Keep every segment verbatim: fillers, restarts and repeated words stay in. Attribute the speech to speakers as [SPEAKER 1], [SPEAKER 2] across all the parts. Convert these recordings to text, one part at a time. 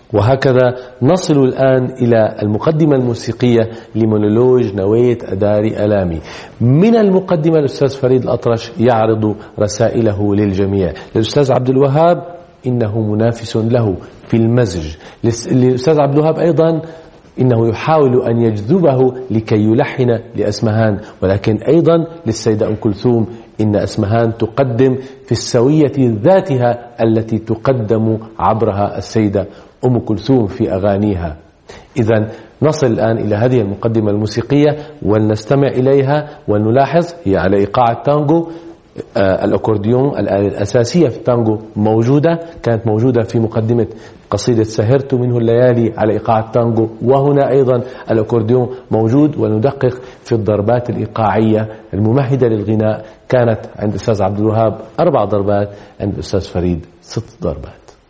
[SPEAKER 1] وهكذا نصل الآن إلى المقدمة الموسيقية لمونولوج نوية أداري ألامي. من المقدمة الأستاذ فريد الأطرش يعرض رسائله للجميع. للأستاذ عبد الوهاب إنه منافس له في المزج، للأستاذ عبد الوهاب أيضا إنه يحاول أن يجذبه لكي يلحن لأسمهان، ولكن أيضا للسيدة أم كلثوم إن أسمهان تقدم في السوية ذاتها التي تقدم عبرها السيدة أم كلثوم في أغانيها. إذن نصل الآن إلى هذه المقدمة الموسيقية ولنستمع إليها ونلاحظ هي على إيقاع التانجو. آه الأكورديون الآلة الأساسية في التانجو موجودة، كانت موجودة في مقدمة قصيدة سهرت منه الليالي على إيقاع التانجو، وهنا أيضا الأكورديون موجود. وندقق في الضربات الإيقاعية الممهدة للغناء، كانت عند الأستاذ عبد الوهاب أربع ضربات، عند الأستاذ فريد ست ضربات.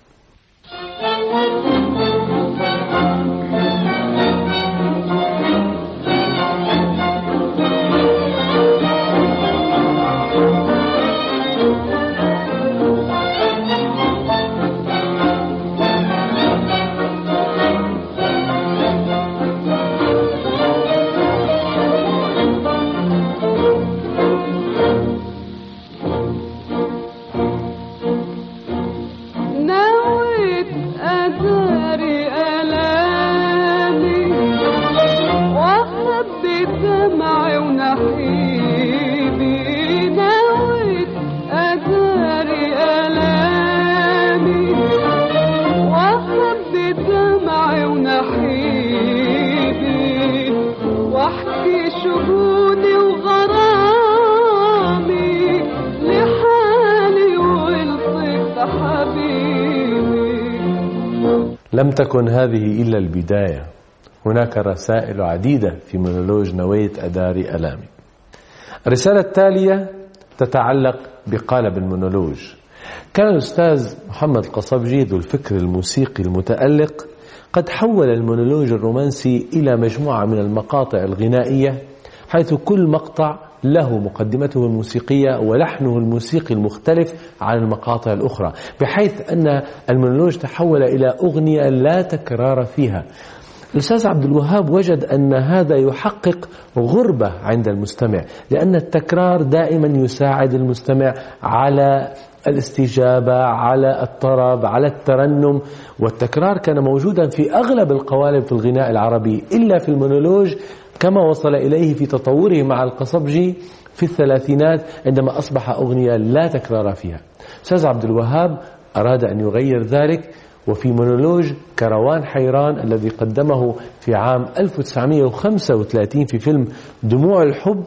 [SPEAKER 1] لم تكن هذه إلا البداية، هناك رسائل عديدة في مونولوج نوية أداري ألامي. الرسالة التالية تتعلق بقالب المونولوج. كان الأستاذ محمد القصبجي ذو الفكر الموسيقي المتألق قد حول المونولوج الرومانسي إلى مجموعة من المقاطع الغنائية، حيث كل مقطع له مقدمته الموسيقية ولحنه الموسيقي المختلف عن المقاطع الأخرى، بحيث أن المونولوج تحول إلى أغنية لا تكرار فيها. الأستاذ عبد الوهاب وجد أن هذا يحقق غربة عند المستمع، لأن التكرار دائما يساعد المستمع على الاستجابة، على الطرب، على الترنم، والتكرار كان موجودا في أغلب القوالب في الغناء العربي إلا في المونولوج، كما وصل إليه في تطوره مع القصبجي في الثلاثينات عندما أصبح أغنية لا تكرار فيها. أستاذ عبد الوهاب أراد أن يغير ذلك، وفي مونولوج كروان حيران الذي قدمه في عام ألف وتسعمائة وخمسة وثلاثين في فيلم دموع الحب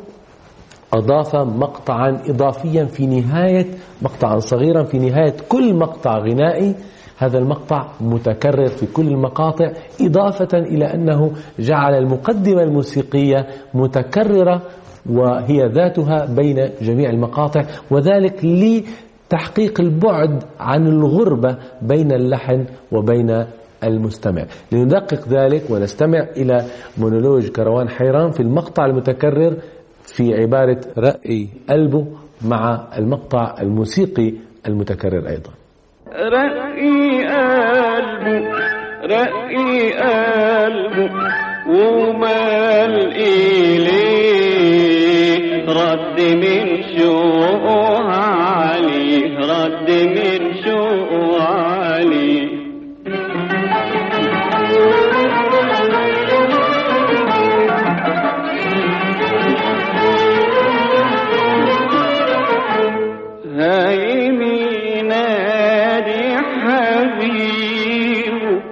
[SPEAKER 1] أضاف مقطعا إضافيا في نهاية مقطعا صغيرا في نهاية كل مقطع غنائي. هذا المقطع متكرر في كل المقاطع، إضافة إلى أنه جعل المقدمة الموسيقية متكررة وهي ذاتها بين جميع المقاطع، وذلك لتحقيق البعد عن الغربة بين اللحن وبين المستمع. لندقق ذلك ونستمع إلى مونولوج كروان حيران في المقطع المتكرر في عبارة رأي قلبه مع المقطع الموسيقي المتكرر أيضا.
[SPEAKER 2] رأي قلبه رأي قلبه ومال إليه رد من شوقه عليه رد من شوقه عليه. هاي مينادي حبيبه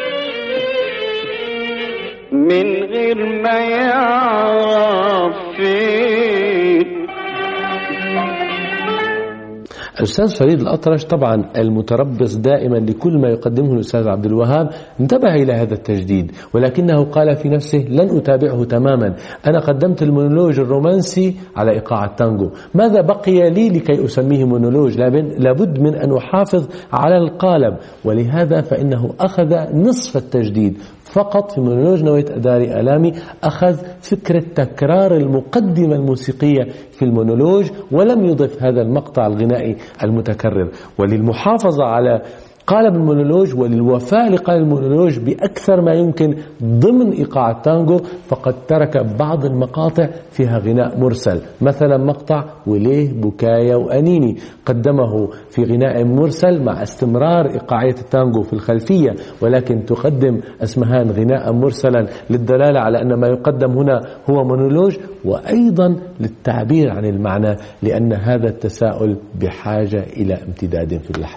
[SPEAKER 2] من غير ما يعرف فين.
[SPEAKER 1] الأستاذ فريد الأطرش طبعا المتربص دائما لكل ما يقدمه الأستاذ عبد الوهاب انتبه إلى هذا التجديد، ولكنه قال في نفسه لن أتابعه تماما، أنا قدمت المونولوج الرومانسي على إيقاع التانجو، ماذا بقي لي لكي أسميه مونولوج؟ لابد من أن أحافظ على القالب، ولهذا فإنه أخذ نصف التجديد فقط في مونولوج نوية أداري ألامي، أخذ فكرة تكرار المقدمة الموسيقية في المونولوج ولم يضف هذا المقطع الغنائي المتكرر. وللمحافظة على قالب المونولوج وللوفاء لقالب المونولوج بأكثر ما يمكن ضمن إيقاع التانجو فقد ترك بعض المقاطع فيها غناء مرسل، مثلا مقطع وليه بكايا وأنيني قدمه في غناء مرسل مع استمرار إيقاعية التانجو في الخلفية، ولكن تقدم أسمهان غناء مرسلا للدلالة على أن ما يقدم هنا هو مونولوج، وأيضا للتعبير عن المعنى لأن هذا التساؤل بحاجة إلى امتداد في اللحن.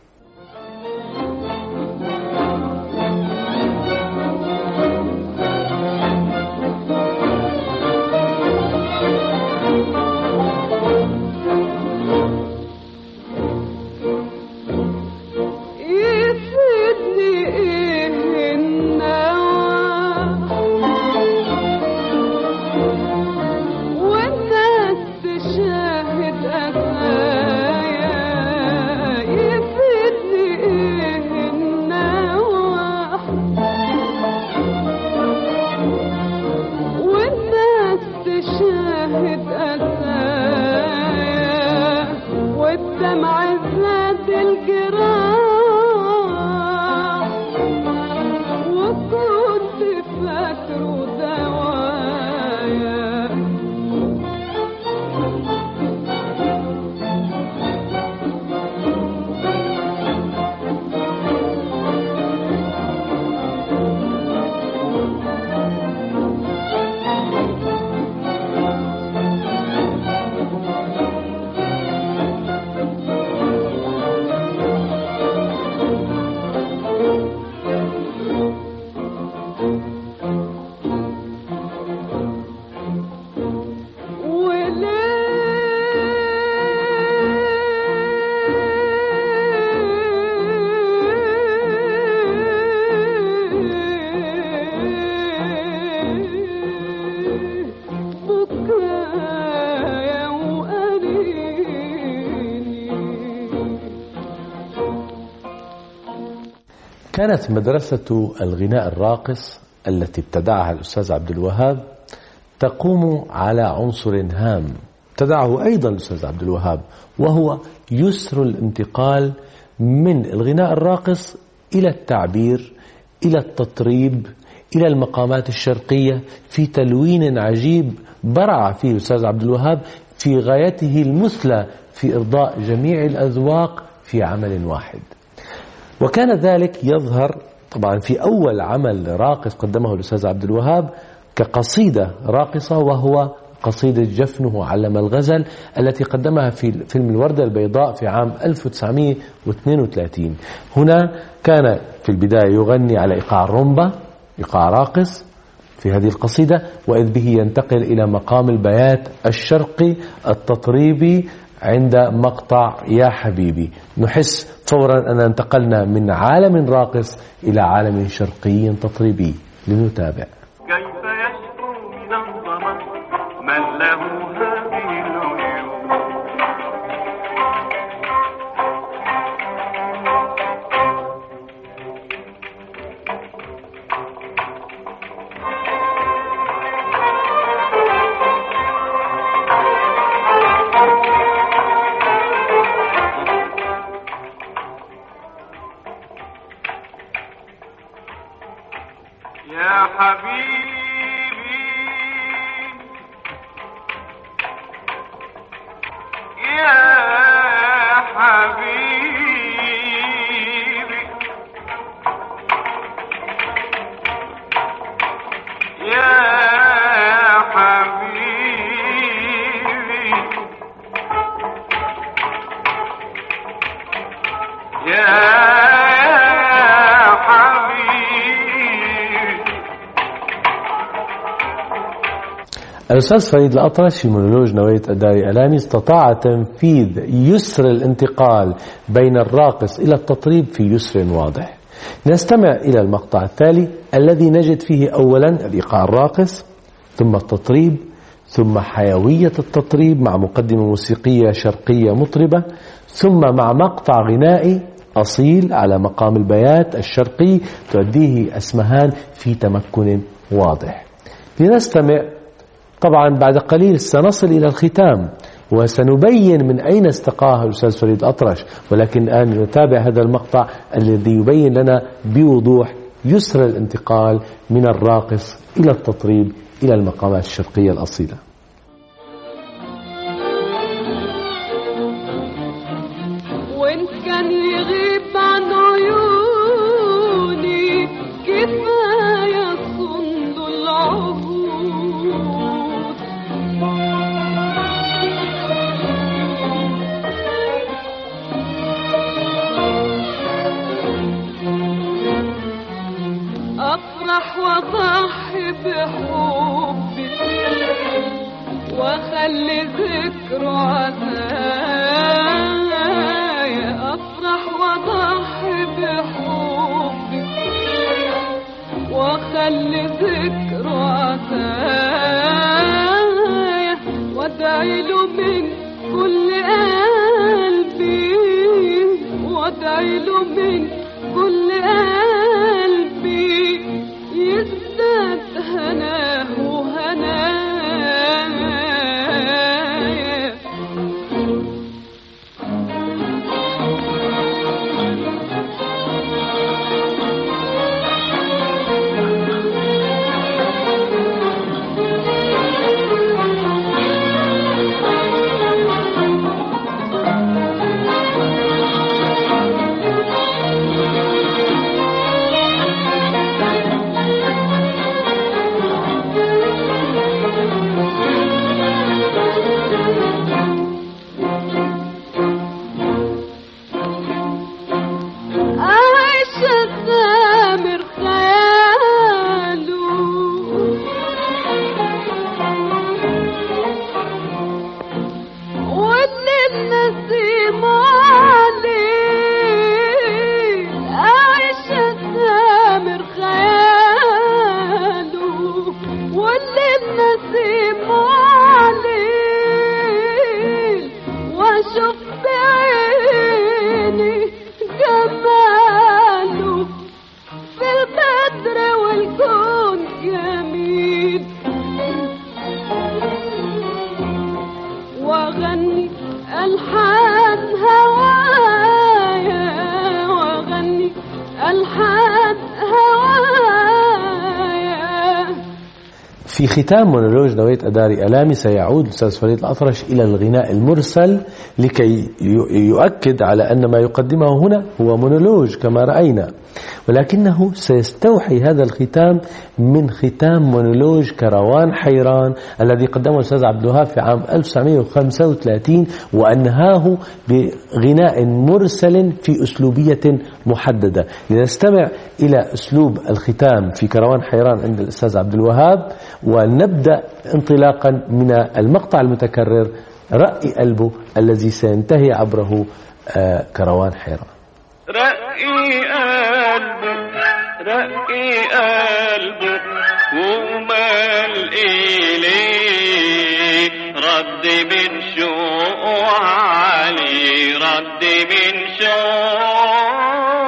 [SPEAKER 1] كانت مدرسة الغناء الراقص التي ابتدعها الأستاذ عبد الوهاب تقوم على عنصر هام ابتدعه أيضا الأستاذ عبد الوهاب، وهو يسر الانتقال من الغناء الراقص إلى التعبير، إلى التطريب، إلى المقامات الشرقية في تلوين عجيب برع فيه الأستاذ عبد الوهاب في غايته المثلى في إرضاء جميع الأذواق في عمل واحد. وكان ذلك يظهر طبعا في أول عمل راقص قدمه الأستاذ عبد الوهاب كقصيدة راقصة، وهو قصيدة جفنه علم الغزل التي قدمها في فيلم الوردة البيضاء في عام ألف وتسعمئة واثنين وثلاثين. هنا كان في البداية يغني على إيقاع الرومبا، إيقاع راقص في هذه القصيدة، وإذ به ينتقل إلى مقام البيات الشرقي التطريبي عند مقطع يا حبيبي. نحس فورا أن انتقلنا من عالم راقص إلى عالم شرقي تطريبي. لنتابع.
[SPEAKER 3] كيف يشكو من الظما من له هذه العيون، يا حبيبي يا حبيبي يا حبيبي يا
[SPEAKER 1] الأستاذ فريد الأطرش في مونولوج نوية أداري ألامي استطاع تنفيذ يسر الانتقال بين الراقص إلى التطريب في يسر واضح. نستمع إلى المقطع التالي الذي نجد فيه أولا الإيقاع الراقص، ثم التطريب، ثم حيوية التطريب مع مقدمة موسيقية شرقية مطربة، ثم مع مقطع غنائي أصيل على مقام البيات الشرقي تؤديه أسمهان في تمكن واضح. لنستمع. طبعا بعد قليل سنصل إلى الختام، وسنبين من أين استقاه الأستاذ فريد الأطرش، ولكن الآن نتابع هذا المقطع الذي يبين لنا بوضوح يسر الانتقال من الراقص إلى التطريب إلى المقامات الشرقية الأصيلة.
[SPEAKER 4] وإن كان يغيب عن عيوني كفاية صند العهود، أفرح وأضحي بحبي وأخلي ذكره عزايا، أفرح وأضحي بحبي وأخلي ذكره عزايا، وأدعي له من كل قلبي، وأدعي له من كل قلبي يزداد هناه وهنايا.
[SPEAKER 1] في ختام مونولوج نويت أداري ألامي سيعود الأستاذ فريد الأطرش إلى الغناء المرسل لكي يؤكد على أن ما يقدمه هنا هو مونولوج كما رأينا، ولكنه سيستوحي هذا الختام من ختام مونولوج كروان حيران الذي قدمه الأستاذ عبد الوهاب في عام ألف وتسعمائة وخمسة وثلاثين، وأنهاه بغناء مرسل في أسلوبية محددة. لنستمع إلى أسلوب الختام في كروان حيران عند الأستاذ عبد الوهاب، ونبدأ انطلاقا من المقطع المتكرر رأي قلبه الذي سينتهي عبره آه كروان حيران.
[SPEAKER 2] رأي قلبه رأي قلبه ومال إليه، رد من شوق علي، رد من شوق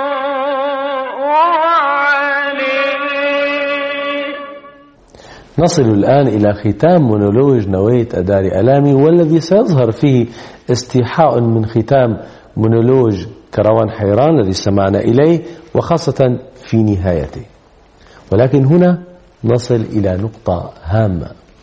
[SPEAKER 2] علي.
[SPEAKER 1] نصل الآن إلى ختام مونولوج نويت أداري ألامي، والذي سيظهر فيه استيحاء من ختام مونولوج كروان حيران الذي استمعنا إليه، وخاصة في نهايته. ولكن هنا نصل إلى نقطة هامة.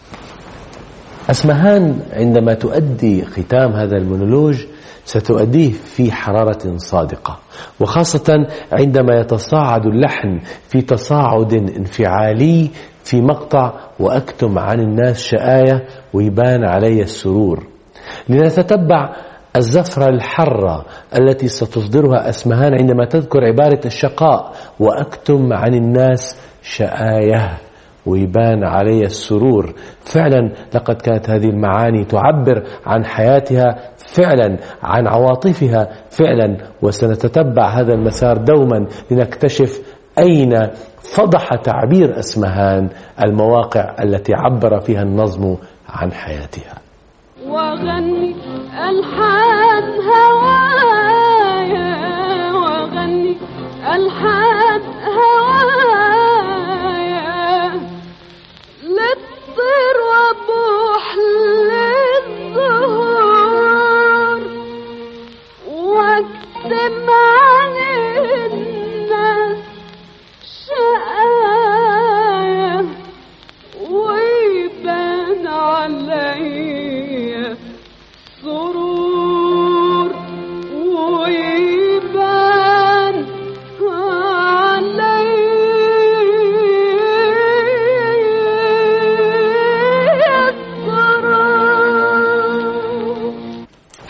[SPEAKER 1] أسمهان عندما تؤدي ختام هذا المونولوج ستؤديه في حرارة صادقة، وخاصة عندما يتصاعد اللحن في تصاعد انفعالي في مقطع وأكتم عن الناس شآية ويبان علي السرور. لنتتبع الزفرة الحرة التي ستصدرها أسمهان عندما تذكر عبارة الشقاء وأكتم عن الناس شآية ويبان علي السرور. فعلا لقد كانت هذه المعاني تعبر عن حياتها، فعلا عن عواطفها فعلا، وسنتتبع هذا المسار دوما لنكتشف أين فضح تعبير أسمهان المواقع التي عبر فيها النظم عن حياتها.
[SPEAKER 4] وغني ألحان هوايا، وغني ألحان هوايا، للطير وبوح للزهور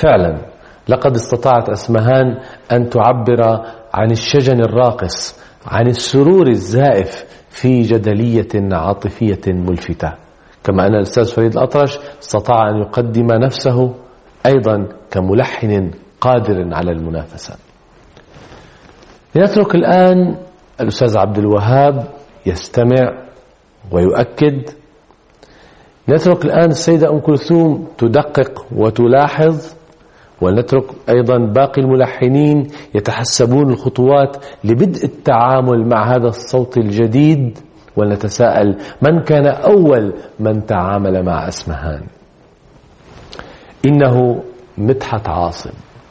[SPEAKER 1] فعلا لقد استطاعت أسمهان أن تعبر عن الشجن الراقص، عن السرور الزائف في جدلية عاطفية ملفتة، كما أن الأستاذ فريد الأطرش استطاع أن يقدم نفسه أيضا كملحن قادر على المنافسة. لنترك الآن الأستاذ عبد الوهاب يستمع ويؤكد. نترك الآن السيدة أم كلثوم تدقق وتلاحظ، ونترك أيضا باقي الملحنين يتحسبون الخطوات لبدء التعامل مع هذا الصوت الجديد، ونتساءل من كان أول من تعامل مع أسمهان؟ إنه مدحت عاصم.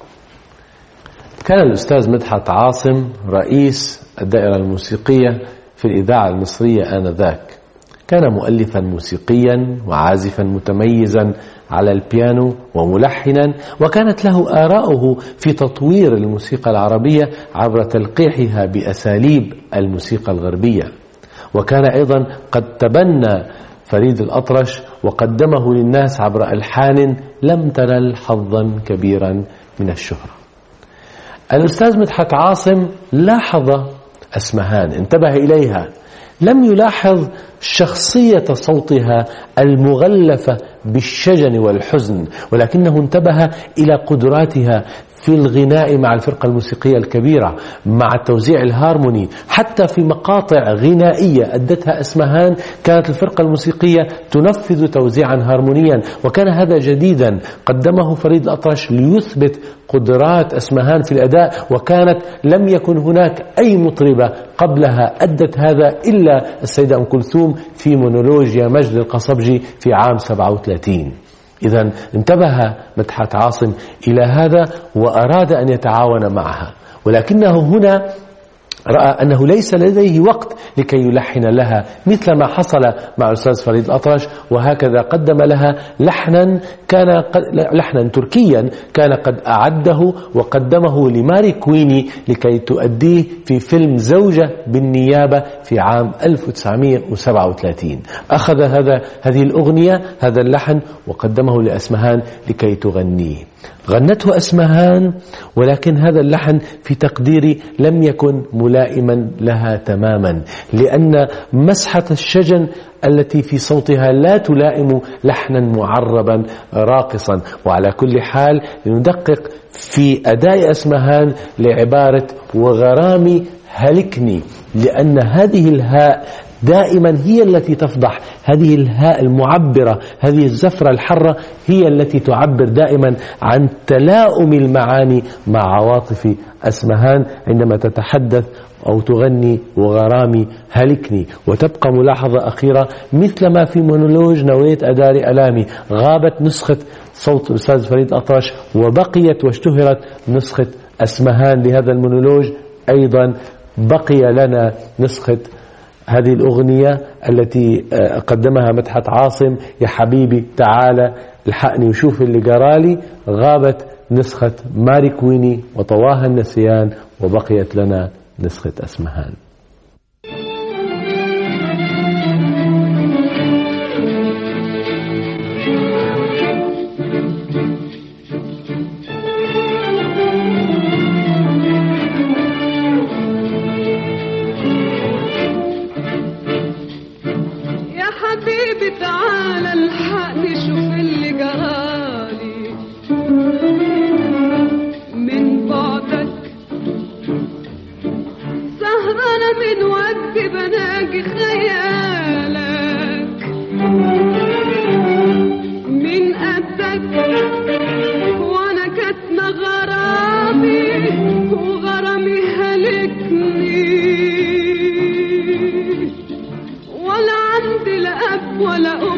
[SPEAKER 1] كان الأستاذ مدحت عاصم رئيس الدائرة الموسيقية في الإذاعة المصرية آنذاك. كان مؤلفا موسيقيا وعازفا متميزا على البيانو وملحنا، وكانت له آراؤه في تطوير الموسيقى العربية عبر تلقيحها بأساليب الموسيقى الغربية. وكان أيضا قد تبنى فريد الأطرش وقدمه للناس عبر ألحان لم تنل حظا كبيرا من الشهرة. الأستاذ مدحت عاصم لاحظ أسمهان، انتبه إليها، لم يلاحظ شخصية صوتها المغلفة بالشجن والحزن، ولكنه انتبه إلى قدراتها في الغناء مع الفرقة الموسيقية الكبيرة، مع التوزيع الهارموني. حتى في مقاطع غنائية أدتها أسمهان كانت الفرقة الموسيقية تنفذ توزيعا هارمونيا، وكان هذا جديدا قدمه فريد الأطرش ليثبت قدرات أسمهان في الأداء، وكانت لم يكن هناك أي مطربة قبلها أدت هذا إلا السيدة أم كلثوم في مونولوج يا مجد القصبجي في عام سبعة وثلاثين. إذن انتبه مدحت عاصم إلى هذا وأراد أن يتعاون معها، ولكنه هنا رأى أنه ليس لديه وقت لكي يلحن لها مثل ما حصل مع الأستاذ فريد الأطرش، وهكذا قدم لها لحنا كان لحنا تركيا كان قد أعده وقدمه لماري كويني لكي تؤديه في فيلم زوجة بالنيابة في عام ألف وتسعمئة وسبعة وثلاثين. أخذ هذا هذه الأغنية هذا اللحن وقدمه لأسمهان لكي تغنيه. غنته أسمهان، ولكن هذا اللحن في تقديري لم يكن ملائما لها تماما، لأن مسحة الشجن التي في صوتها لا تلائم لحنا معربا راقصا. وعلى كل حال ندقق في أداء أسمهان لعبارة وغرامي هلكني، لأن هذه الهاء دائما هي التي تفضح، هذه الهاء المعبرة، هذه الزفرة الحرة هي التي تعبر دائما عن تلاؤم المعاني مع عواطف أسمهان عندما تتحدث أو تغني وغرامي هلكني. وتبقى ملاحظة أخيرة، مثل ما في مونولوج نويت أدار ألامي غابت نسخة صوت الأستاذ فريد الأطرش وبقيت واشتهرت نسخة أسمهان لهذا المونولوج، أيضا بقي لنا نسخة هذه الأغنية التي قدمها مدحت عاصم، يا حبيبي تعالى الحقني وشوف اللي جرالي. غابت نسخة ماري كويني وطواها النسيان، وبقيت لنا نسخة أسمهان.
[SPEAKER 4] ولا